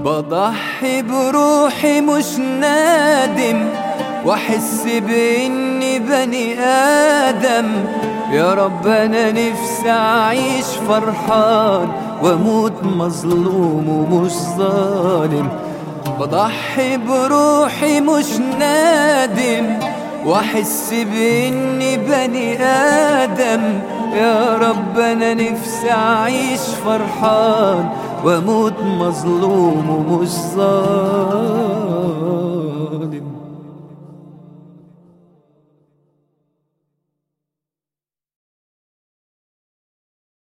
بضحي بروحي مش نادم، واحس باني بني ادم. يا رب انا نفسي اعيش فرحان واموت مظلوم ومش ظالم. بضحي بروحي مش نادم، واحس باني بني ادم. يا رب انا نفسي اعيش فرحان واموت مظلوم ومش ظالم.